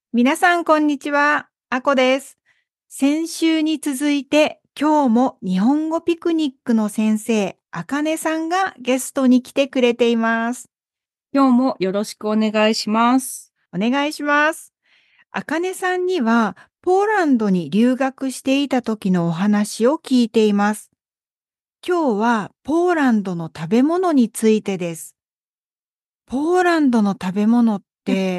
皆さん、こんにちは。あこです。先週に続いて、今日も日本語ピクニックの先生、あかねさんがゲストに来てくれています。 今日もよろしくお願いします。 お願いします。あかねさんには、ポーランドに留学していた時のお話を聞いています。今日は、ポーランドの食べ物についてです。ポーランドの食べ物って、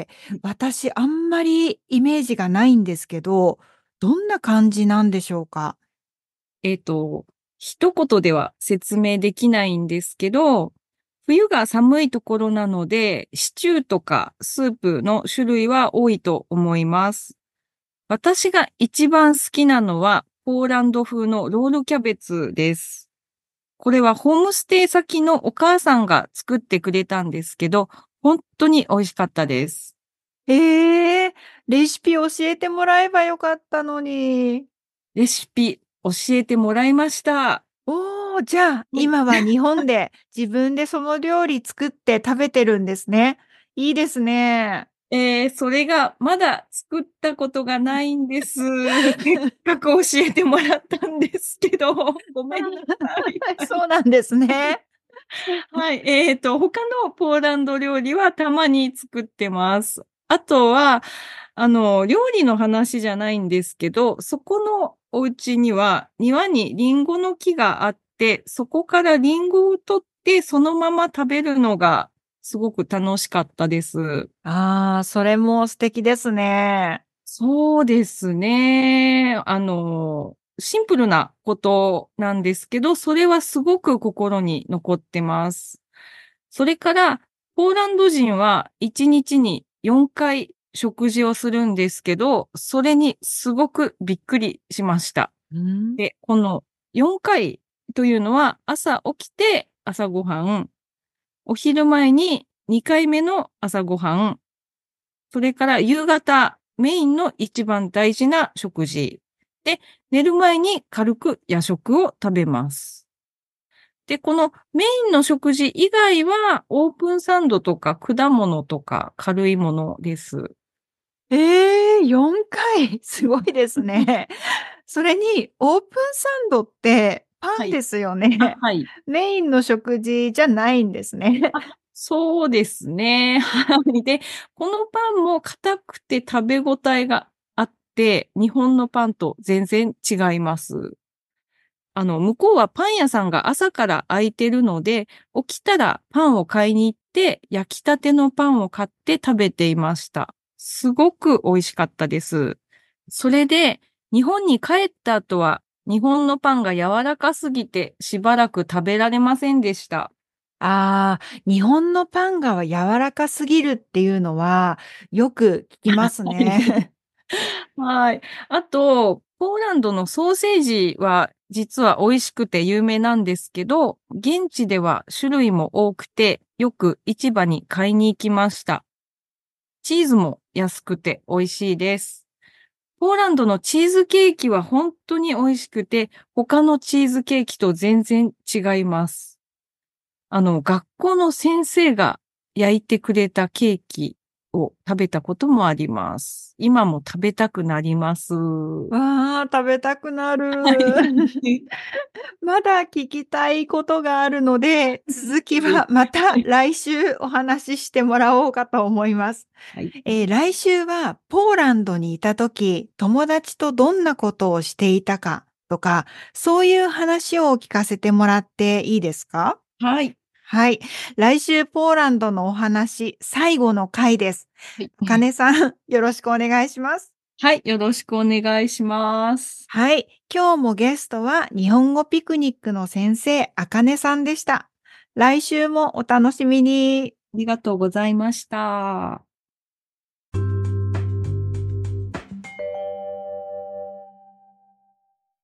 私あんまりイメージがないんですけど、どんな感じなんでしょうか？ えっと、一言では説明できないんですけど、冬が寒いところなので、シチューとかスープの種類は多いと思います。私が一番好きなのは、ポーランド風のロールキャベツです。これはホームステイ先のお母さんが作ってくれたんですけど、本当に美味しかったです。 ええ、レシピ教えてもらえばよかったのに。 レシピ教えてもらいました。 おお、じゃあ、 はい。 今は日本で自分でその料理作って食べてるんですね。いいですね。 それがまだ作ったことがないんです。せっかく教えてもらったんですけど、ごめんなさい。はい。 そうなんですね。 はい。他のポーランド料理はたまに作ってます。あとは、料理の話じゃないんですけど、そこのお家には庭にリンゴの木があって、そこからリンゴを取ってそのまま食べるのがすごく楽しかったです。 ああ、それも素敵ですね。 そうですね。シンプルなことなんですけど、それはすごく心に残ってます。それから、ポーランド人は1日に4回食事をするんですけど、それにすごくびっくりしました。 うん。 で、この4回というのは朝起きて朝ごはん、お昼前に2回目の朝ごはん、それから夕方、メインの一番大事な食事。で、寝る前に軽く夜食を食べます。で、このメインの食事以外は、オープンサンドとか果物とか軽いものです。 ええ、4回、すごいですね。それにオープンサンドってパはい。 ンですよあ、 ね。 はい。 メインの食事じゃないんですね。 あ、そうですね。はい。で、このパンも硬くて食べ応えがあって、日本のパンと全然違います。向こうはパン屋さんが朝から空いてるので、起きたらパンを買いに行って、焼きたてのパンを買って食べていました。すごく美味しかったです。それで、日本に帰った後は、日本のパンが柔らかすぎてしばらく食べられませんでした。 ああ、日本のパンが柔らかすぎるっていうのはよく聞きますはい。 ね。 はい。あと、ポーランドのソーセージは実は美味しくて有名なんですけど、現地では種類も多くて、よく市場に買いに行きました。チーズも安くて美味しいです。ポーランドのチーズケーキは本当に美味しくて、他のチーズケーキと全然違います。学校の先生が焼いてくれたケーキを食べたこともあります。今も食べたくなります。はわあ、食べたくなる。 い。 まだ聞きたいことがあるので、続きいいです。 はまたはい。 来週お話ししてもらおうかと思います。 はい。 来週はポーランドにいた時、友達とどんなことをしていたかとか、そういう話を聞かせてもらっていいですか？ はい。 はい。来週ポーランドのお話、最後の回です。 はい。 あかねさん、よろしくお願いします。 はい。よろしくお願いします。 はい。今日もゲストは日本語ピクニックの先生、あかねさんでした。来週もお楽しみに。 ありがとうございました。